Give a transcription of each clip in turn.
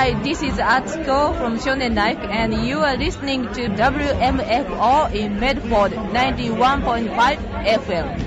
Hi, this is Atsuko from Shonen Life, and you are listening to WMFO in Medford 91.5 FM.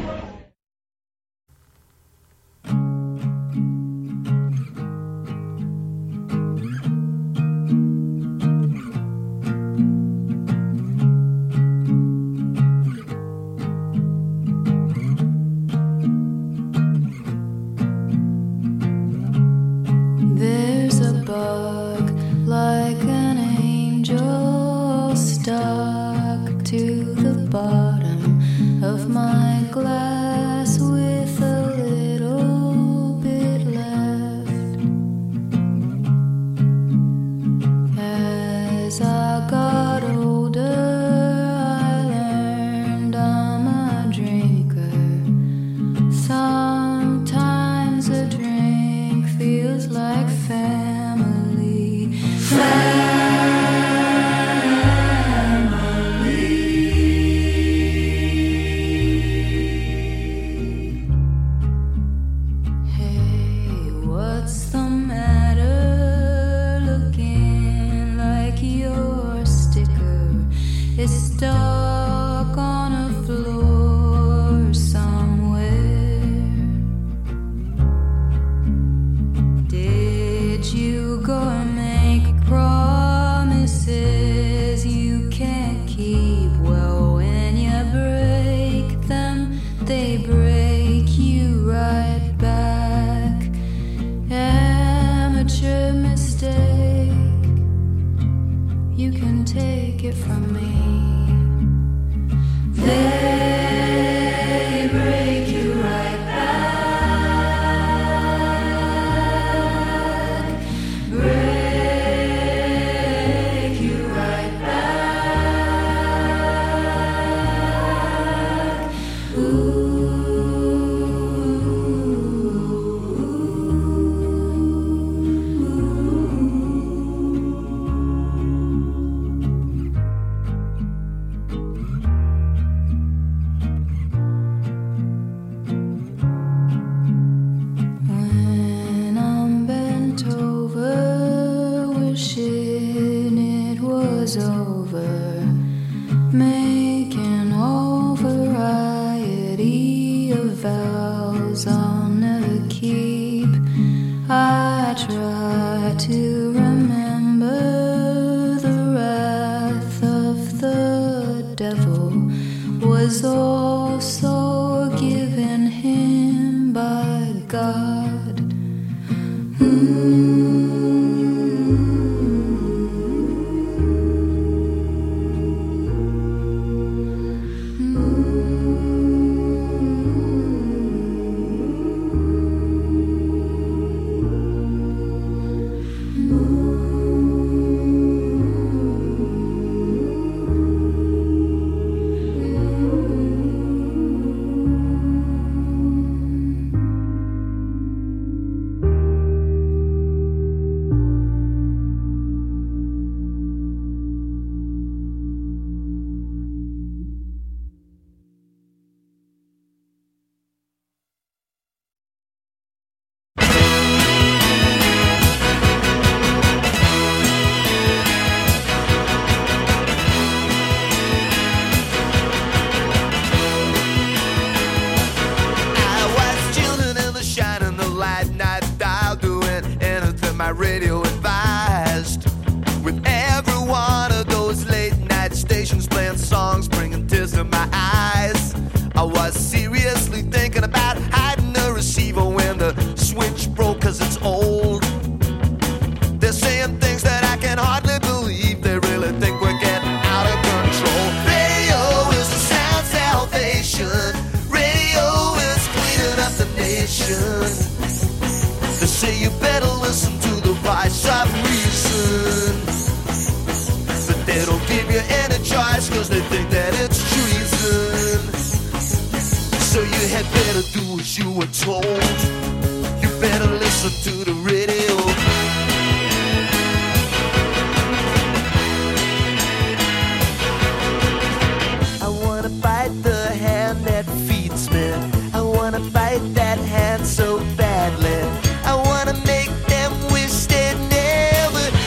So badly, I wanna make them wish they never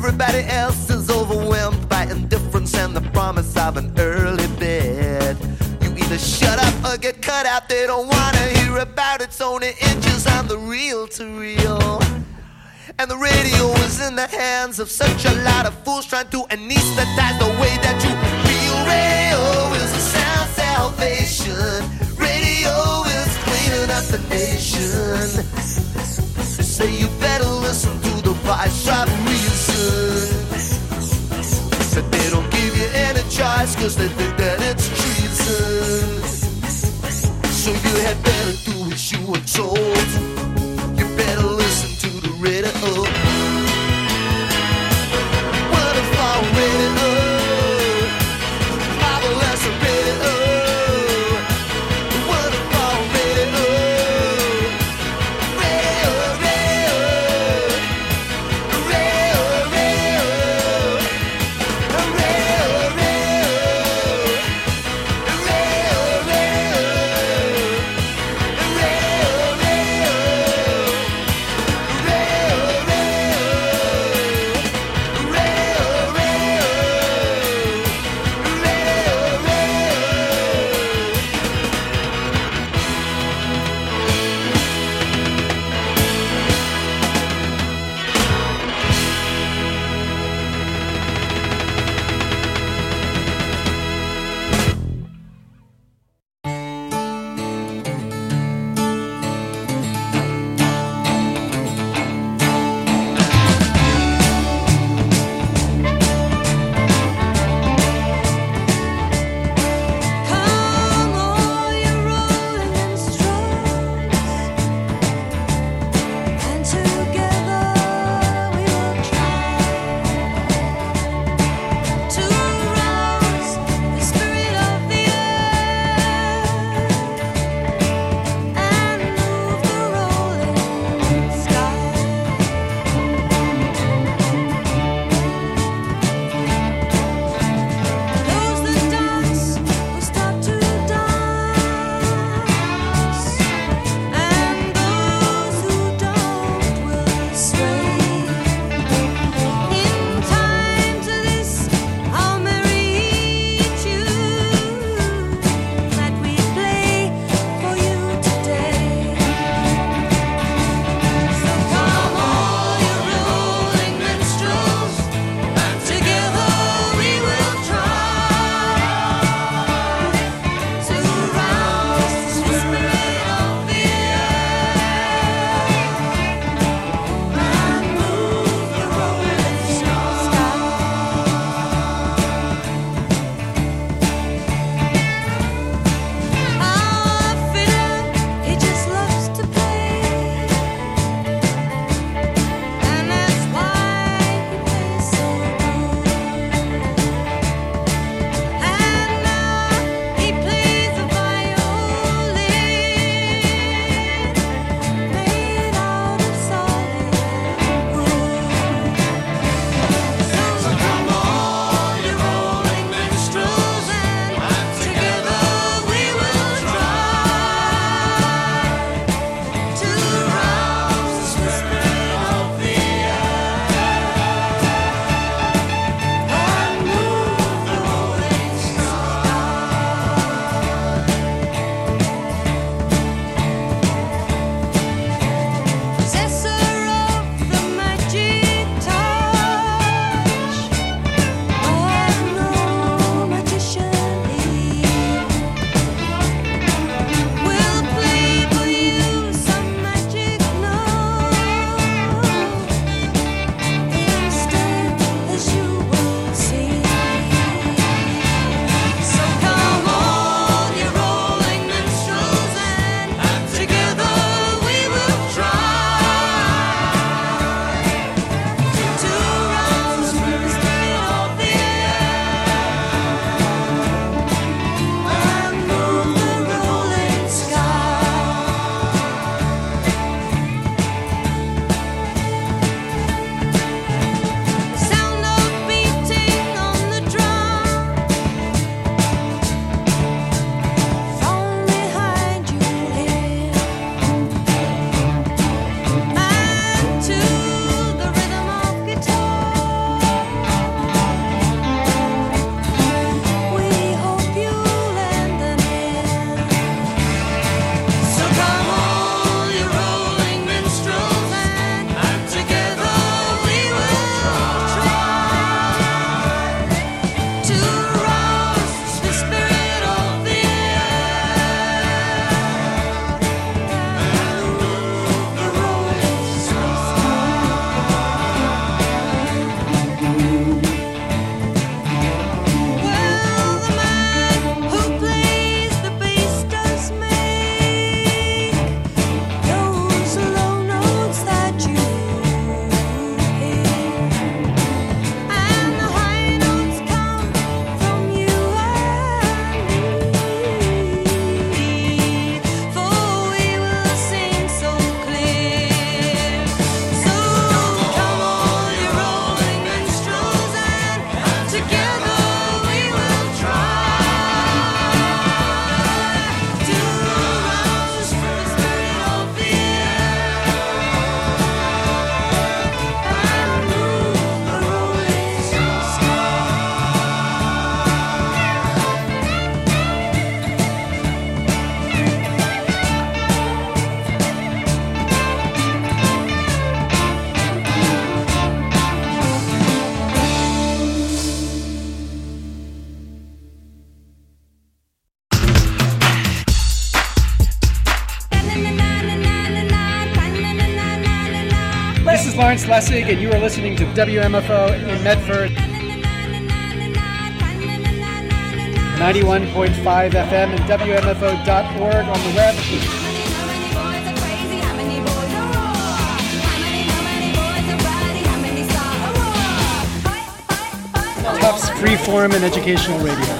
Everybody else is overwhelmed by indifference and the promise of an early bed. You either shut up or get cut out. They don't wanna hear about it. It's only inches on the reel to reel. And the radio is in the hands of such a lot of fools trying to anesthetize the way that you feel. Radio is a sound salvation. Radio is cleaning up the nation. They say you better listen to the voice of reason. But they don't give you any choice cause they think that it's treason. So you had better do as you were told. You better listen to the radio. Wonderful radio. Marvelous radio. Wonderful radio. Radio, radio. Radio, radio. Radio, radio. Radio, radio. Lance Lessig, and you are listening to WMFO in Medford. 91.5 FM and WMFO.org on the web. Tufts Freeform and Educational Radio.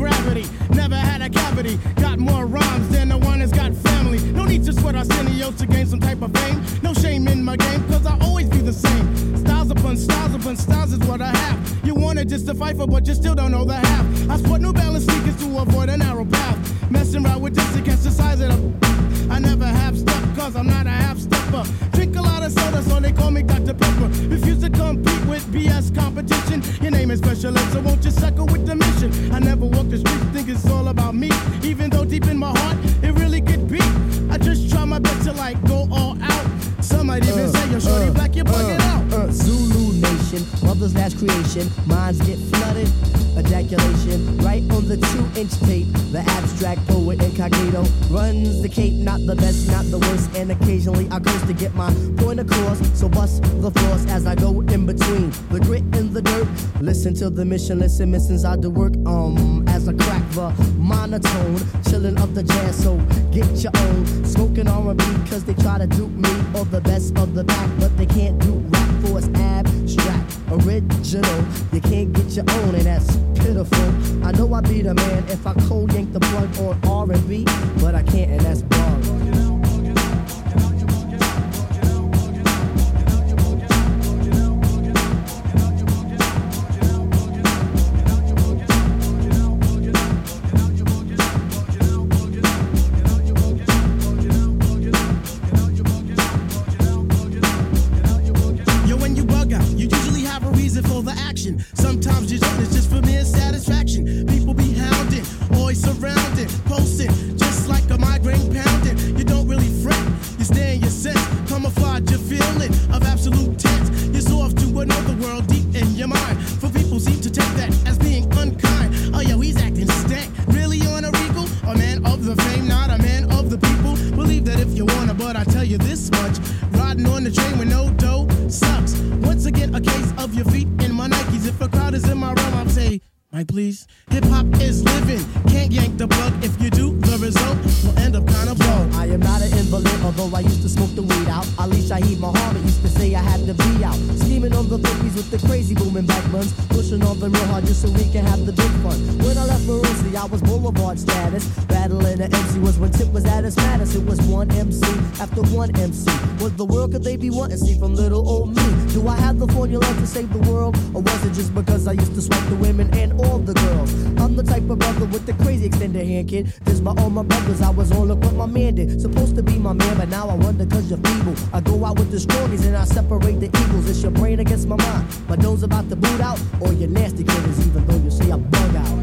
gravity. Never had a cavity. Got more rhymes than the one that's got family. No need to sweat Arsenio to gain some type of fame. No shame in my game, cause I always be the same. Styles upon styles is what I have. You wanted just to fight for, but you still don't know the half. I sport New Balance sneakers to avoid a narrow path. Messing around with this against the size of the... I never have stuff, cause I'm not a half-stepper. Drink a lot of soda, so they call me Dr. Pepper. Refuse to compete with BS competition. Your name is Special Ed, so won't you suckle with the mission? I never walk the streets, think it's all about me. Even though deep in my heart, it really could be. I just try my best to like go all out. Some might even say, yo, shorty black, you're bugging out. Zulu Nation, mother's last creation. Minds get flooded, ejaculation. Right on the 2-inch tape. The abstract poet incognito runs the cape, not the best, not the worst. And occasionally I curse to get my point across. So bust the floors as I go in between the grit and the dirt. Listen to the mission, listen, missions I do work. As I crack the monotone, chilling up the jazz, so get your own. Smoking R&B cause they try to dupe me or the best of the pack, but they can't do rap for it's abstract, original. You can't get your own, and that's pitiful. I know I be the man if I cold yank the plug on R&B, but I can't, and that's bug. Sometimes you don't, it's just for mere satisfaction. People be hounding, always surrounding, posting, just like a migraine pounding. You don't really fret, you stay in your sense, camouflage your feeling of absolute tense. You're so off to another world deep in your mind. For people seem to take that as being unkind. Oh yo, he's acting stank, really on a regal? A man of the fame, not a man of the people. Believe that if you wanna, but I tell you this much, riding on the train with no dough sucks. Once again, a case of your feet in my Nikes. If a crowd is in my realm, I'll say, Mike, please. Hip-hop is living, can't yank the plug. If you do, the result will end up kind of blown. I am not an invalid, although I used to smoke the weed out. Ali Shaheed Muhammad used to say I had to be out. Scheming on the 50s with the crazy booming back buns. Pushing on them real hard just so we can have the big fun. When I left Maroonsie, I was Boulevard status. Battling the MC was when Tip was at its maddest. It was one MC after one MC. What the world could they be wanting to see from little old me? Do I have the formula to save the world? Or was it just because I used to swipe the women and all the girls? I'm the type of brother with the crazy extended hand, kid. This by all my brothers, I was on look what my man did. Supposed to be my man, but now I wonder cause you're feeble. I go out with the strongies and I separate the evils. It's your brain against my mind. My nose about to boot out, or your nasty critters, even though you say I bug out.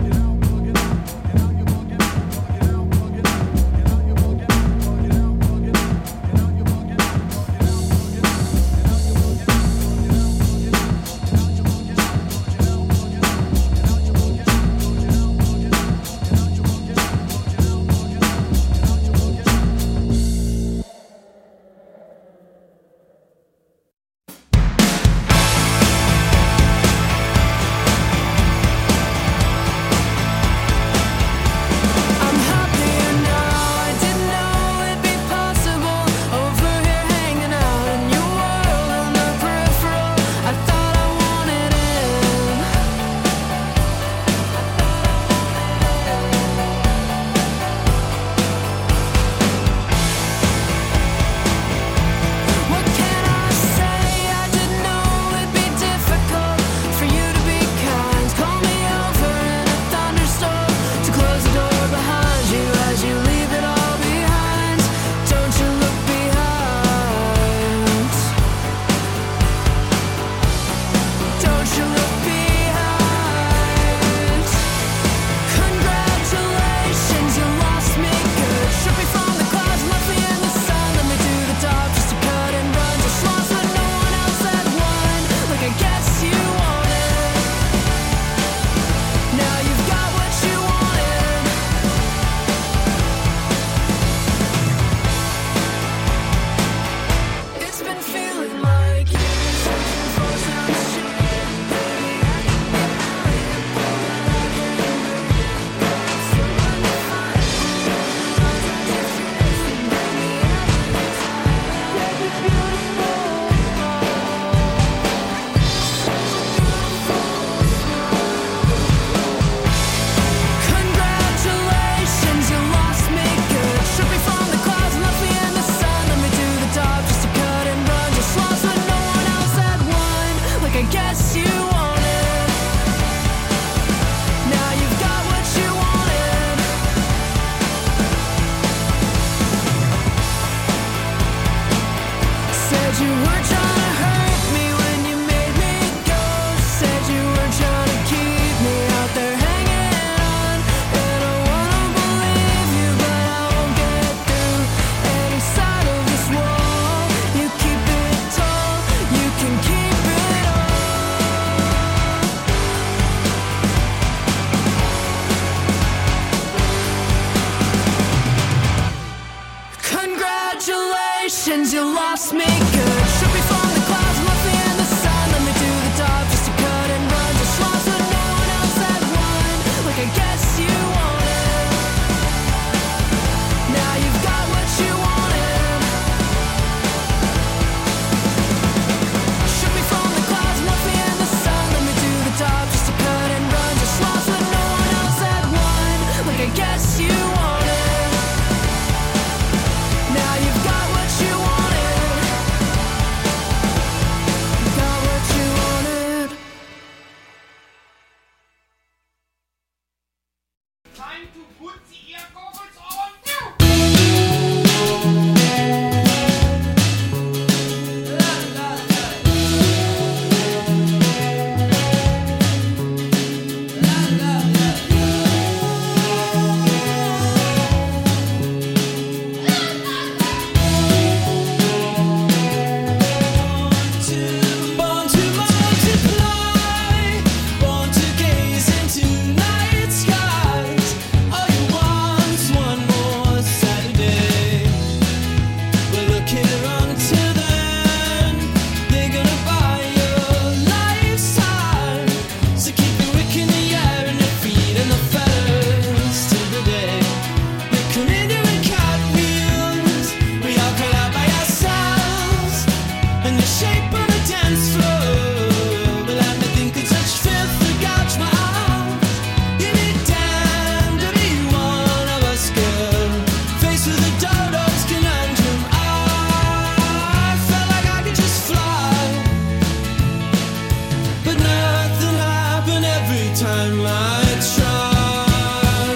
lost me good. Should be from the clouds, left me in the sun. Let me to the top just to cut and run. Just lost when no one else had won. Like I guess you wanted. Now you've got what you wanted. Should be from the clouds, left me in the sun. Let me to the top just to cut and run. Just lost when no one else had won. Like I guess you wanted. Now you've got what you wanted. You got what you wanted. Time to put the ear goggles on. Born to multiply, born to gaze into night skies. All you want's one more Saturday. We're looking around till then. They're gonna buy your lifetime. So keep your wick in the air and your feet and the feathers till the day. We come into a cartwheels. We all call out by ourselves. And the shape on the dance floor. But let me think of such filth to gouge my arms. You'd be damned to be one of us, girl. Faced with a dodo's conundrum. I felt like I could just fly. But nothing happened every time I tried.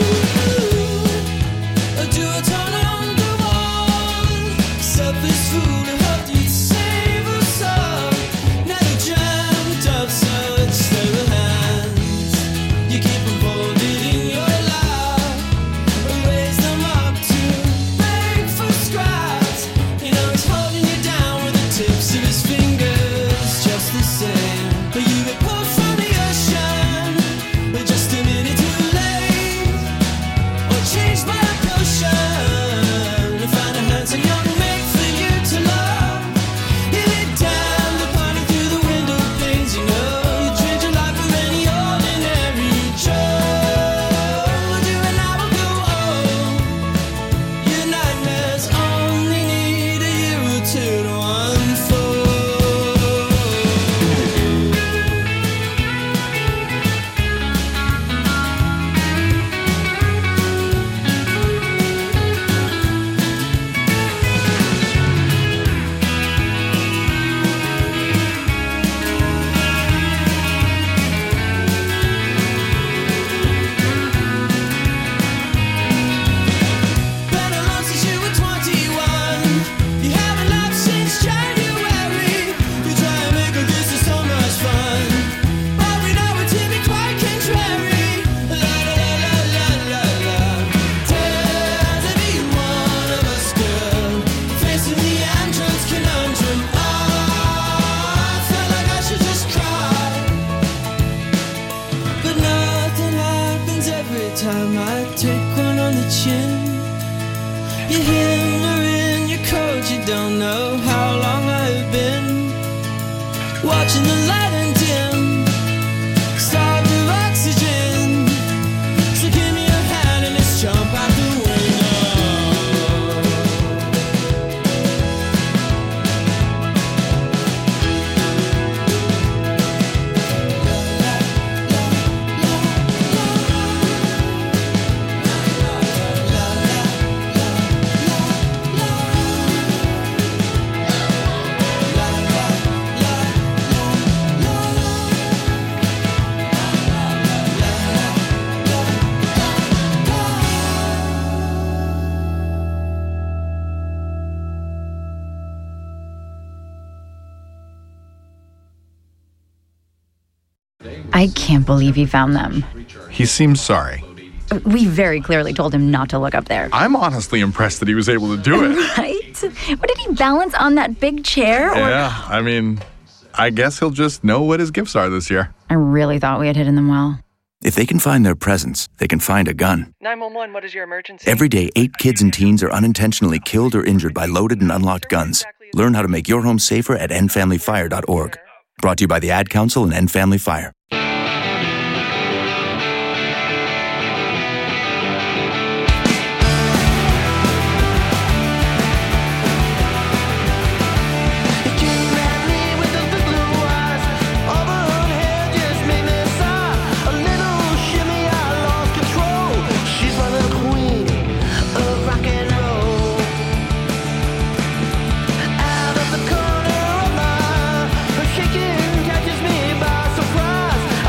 Do a turn on the wall. Selfish fool who hoped you'd save us all. Never dreamt of such stable hands. You keep them folded in your lap. Raise them up to beg for scraps. You know he's holding you down with the tips of his fingers, just the same. But you get pulled from the ocean, but just a minute too late. Or changed by a potion to find a handsome young mate for you to love. You lay down the party through the window panes. You know you trade your life for any ordinary Joe. You and I will go old. Your nightmares only need a year or two to unfold. Been alone since you were 21. You haven't laughed since January. You try and make all this is so much fun, but we know it to be quite contrary. La la la la la la. Dare to be one of us, girl. Facing the android's conundrum. I felt like I should just cry. But nothing happens every time I take one on the chin. You hammer in your coat, you don't know how long I've been watching the light and dim, starved of oxygen. So give me your hand and let's jump out the window. I can't believe he found them. He seems sorry. We very clearly told him not to look up there. I'm honestly impressed that he was able to do it. Right? What did he balance on that big chair? Yeah, I mean, I guess he'll just know what his gifts are this year. I really thought we had hidden them well. If they can find their presents, they can find a gun. 911, what is your emergency? Every day, 8 kids and teens are unintentionally killed or injured by loaded and unlocked guns. Learn how to make your home safer at endfamilyfire.org. Brought to you by the Ad Council and End Family Fire. Shaking catches me by surprise.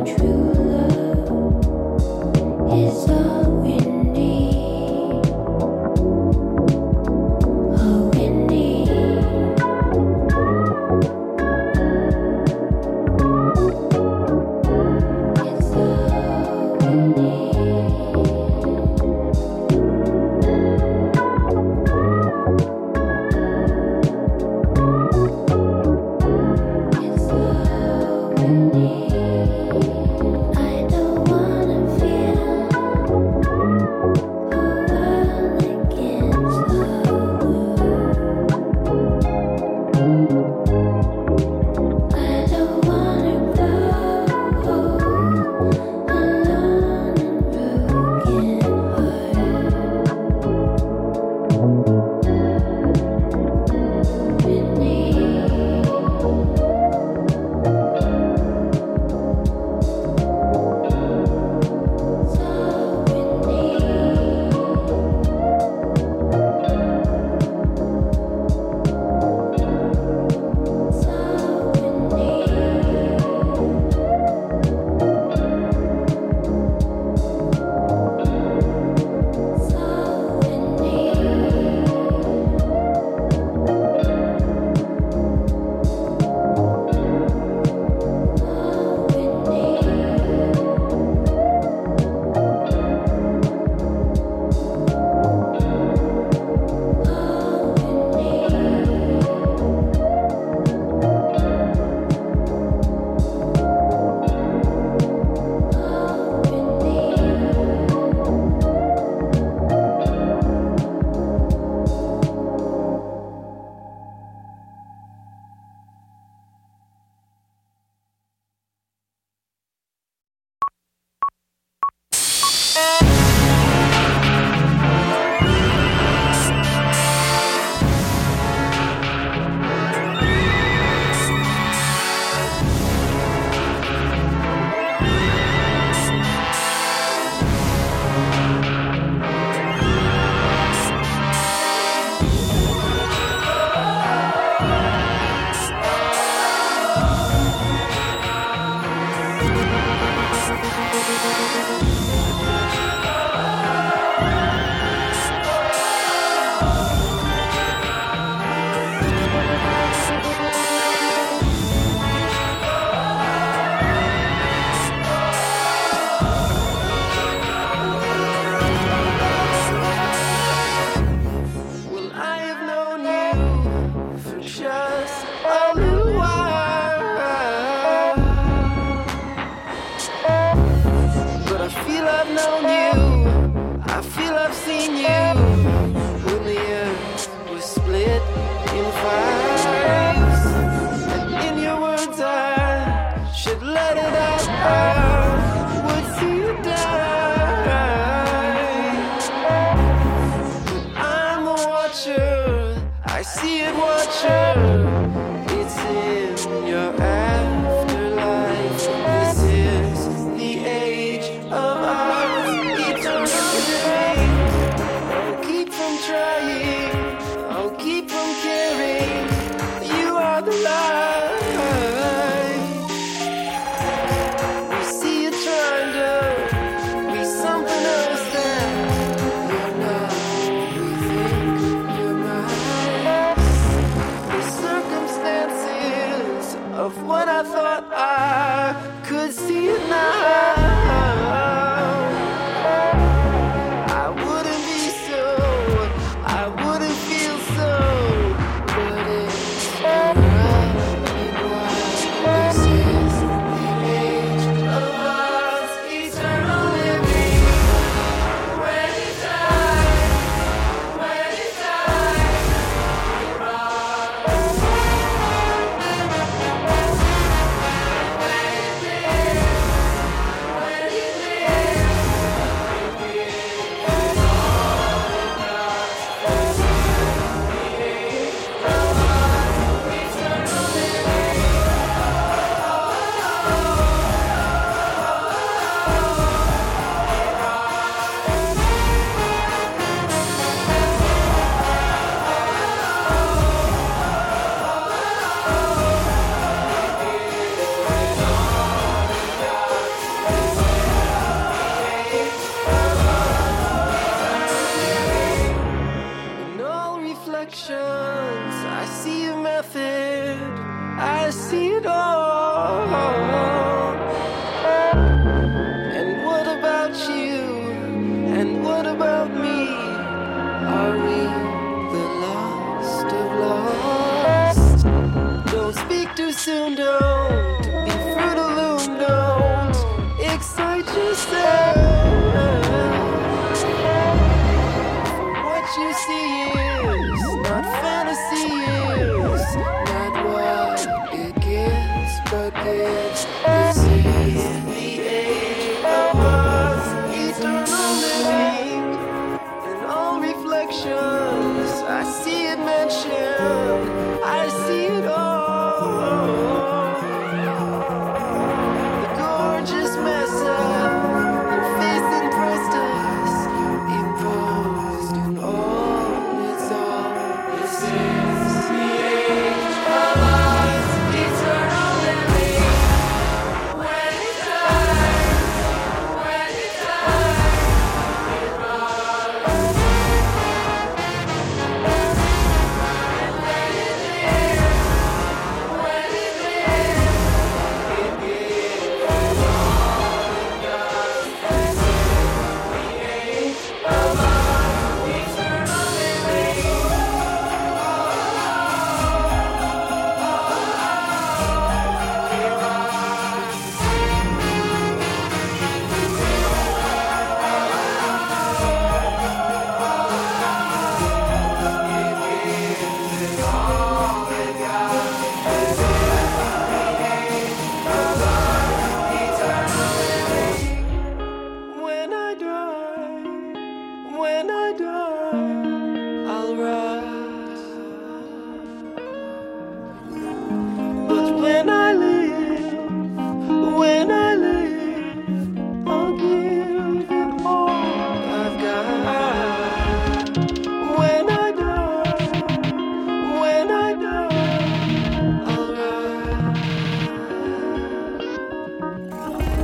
This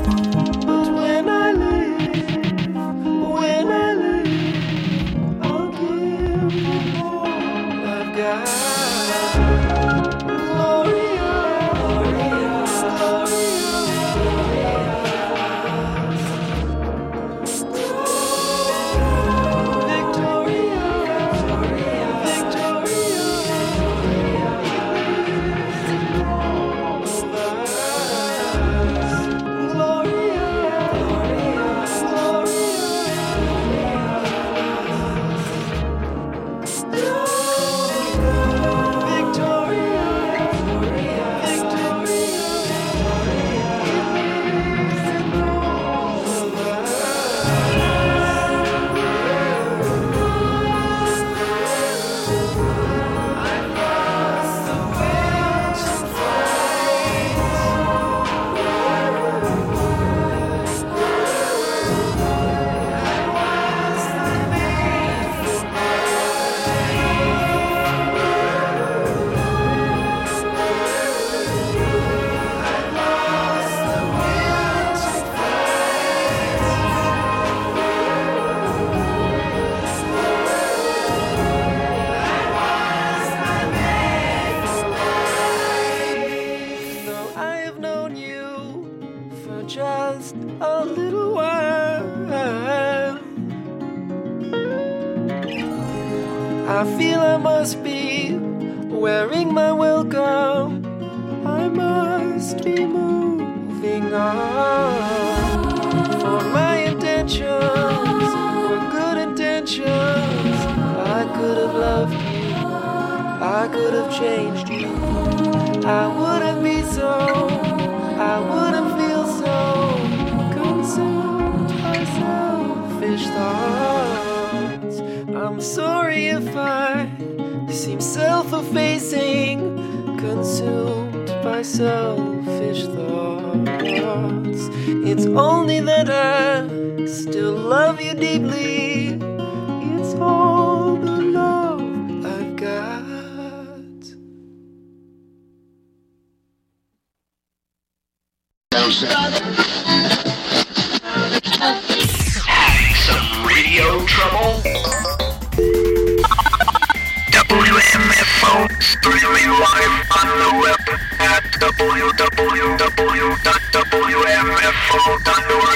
But when I live, I'll give all I've got. Gloria, Gloria, just a little while. I feel I must be wearing my welcome. I must be moving on. For my intentions were good intentions. I could have loved you, I could have changed you. I wouldn't be so, I wouldn't feel so consumed by selfish thoughts. I'm sorry if I seem self-effacing, consumed by selfish thoughts. It's only that I still love you deeply. It's all the love I've got. Having some radio trouble? WMFO streaming live on the web at www.wmfo.org.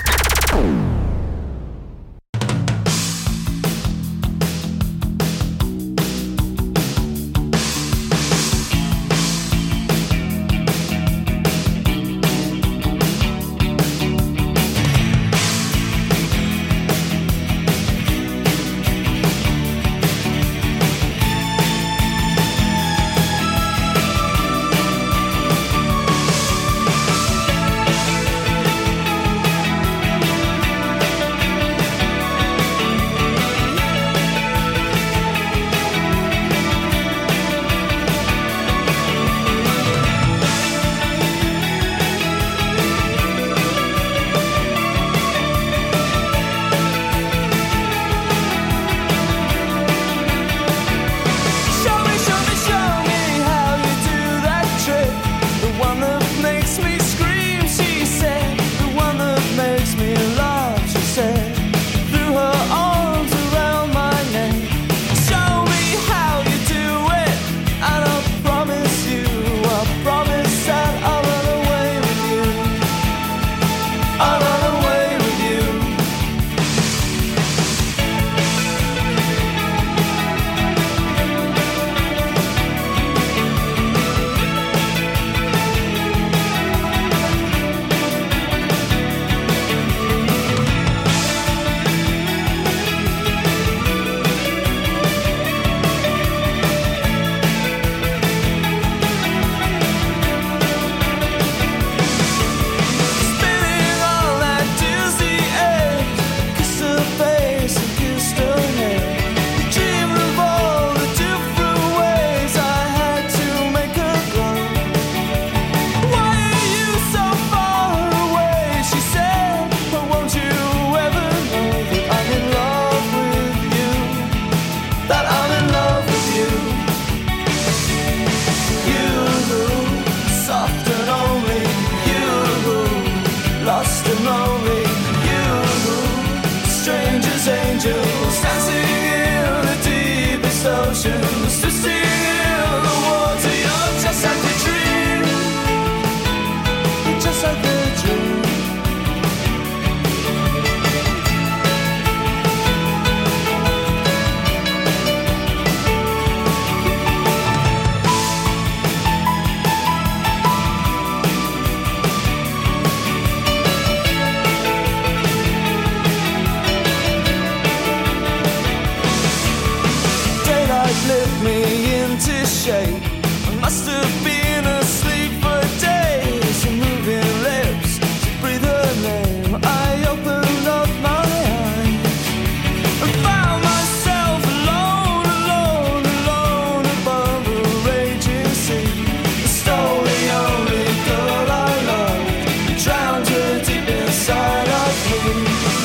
wander deep inside of me.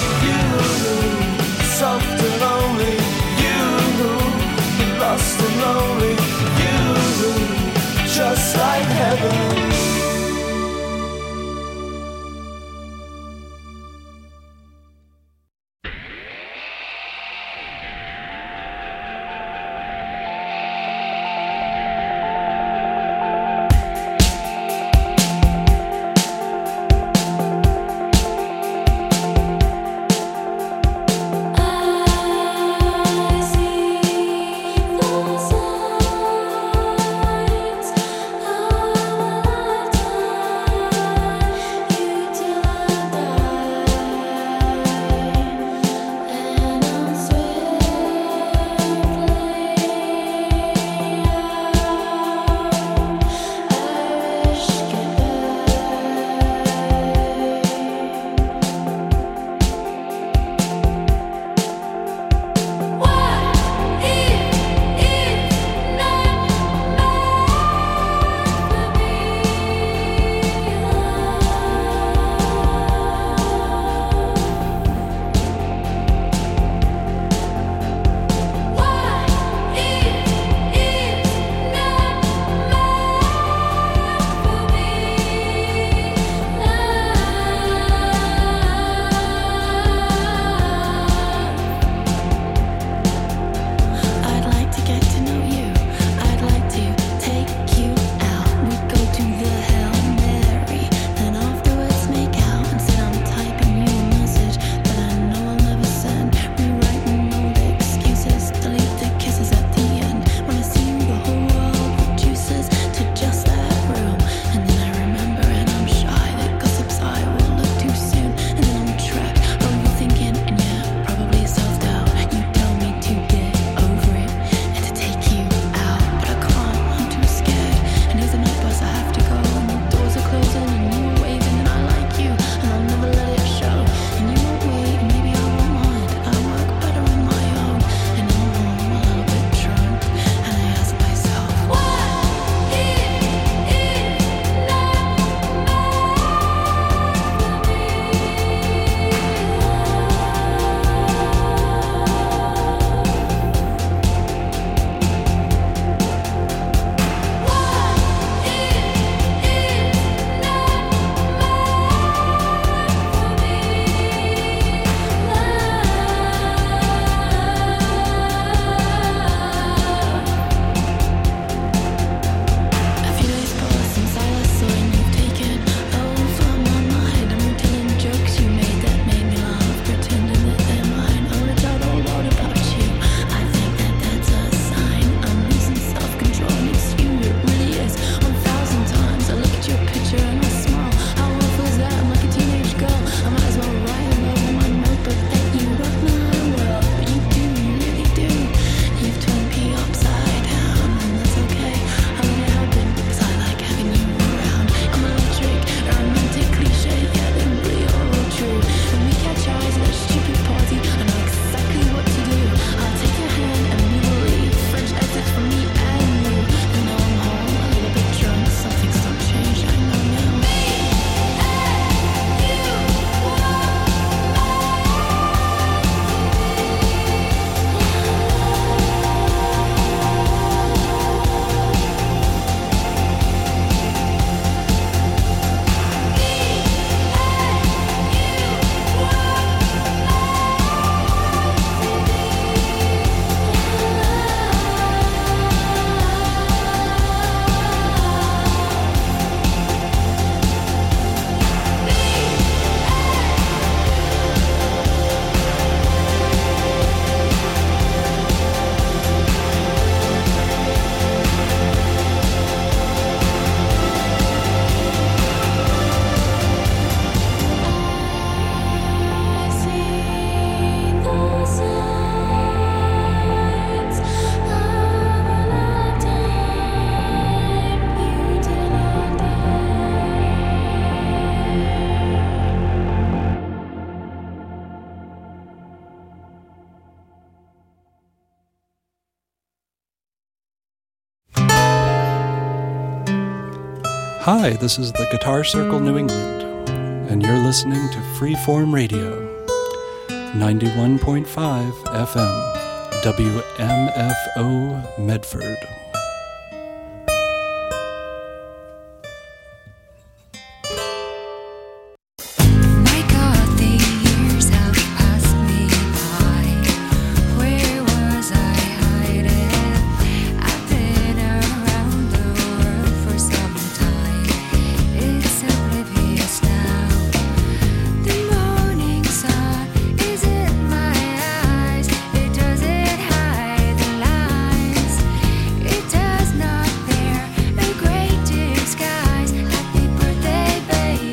You, soft and lonely. You, lost and lonely. You, just like heaven. Hi, this is the Guitar Circle New England, and and you're listening to Freeform Radio, 91.5 FM, WMFO Medford.